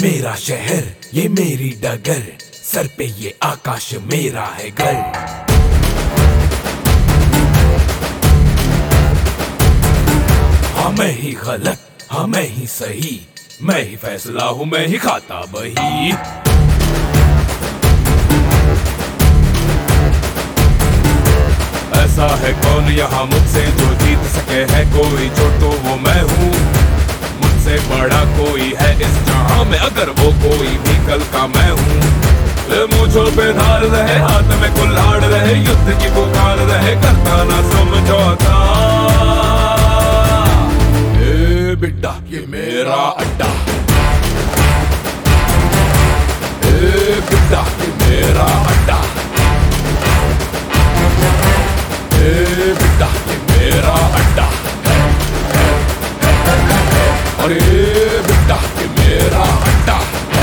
मेरा शहर, ये मेरी डगर, सर पे ये आकाश मेरा है घर। हाँ मैं ही गलत, हाँ मैं ही सही, मैं ही फैसला हूँ, मैं ही खाता बही। ऐसा है कौन यहाँ मुझसे जो जीत सके है कोई, जो तो वो मैं हूँ। मुझसे बड़ा कोई है इस जहां में, अगर वो कोई भी कल का मैं हूँ। मूंछों पे धार रहे, हाथ में कुल्हाड़ रहे, युद्ध की पुकार रहे, करता ना समझौता। ए बिड्डा ये मेरा अड्डा, ए बिड्डा ये मेरा अड्डा, ए बिड्डा ये मेरा अड्डा, अरे बिड्डा ये मेरा अड्डा।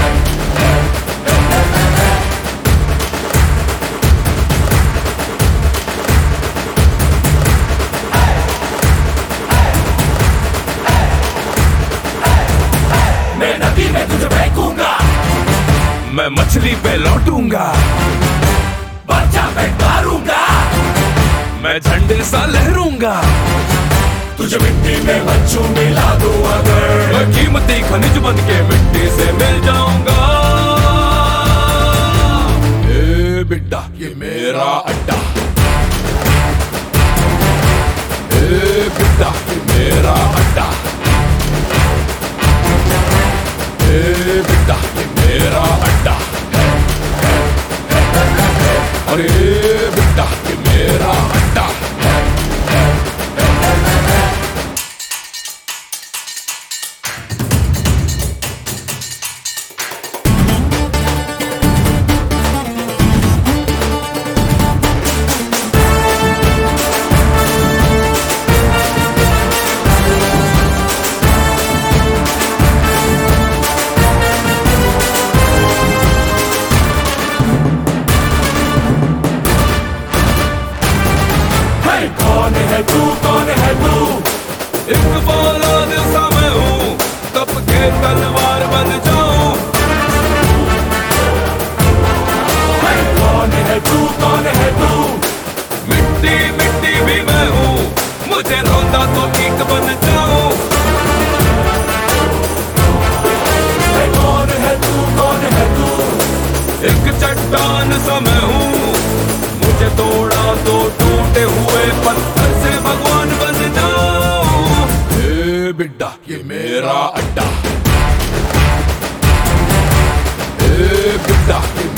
मैं नदी में तुझे फेंकूंगा, मैं मछली पे लौटूंगा, बच्चा पे मारूंगा, मैं झंडे सा लहरूंगा, तुझे मिट्टी में बच्चों मिला दूं अगर, मैं कीमती खनिज बन के मिट्टी से मिल जाऊंगा। ए बिड्डा ये मेरा अड्डा, ए बिड्डा ये मेरा अड्डा, ए बिड्डा ये मेरा अड्डा, अरे बिड्डा ये मेरा अड्डा। तू कौन है तू? एक फौलाद सा मैं हूँ, कब के तलवार बन जाऊं। कौन है तू, कौन है तू? मिट्टी मिट्टी भी मैं हूँ, मुझे रोता तो ठीक बन जाऊं। कौन है तू, कौन है तू? एक चट्टान सा मैं हूँ, मुझे तोड़ा तो टूटे हुए पत्थर से भगवान बन जाऊं। ए बिड्डा ये मेरा अड्डा, ए बिड्डा ये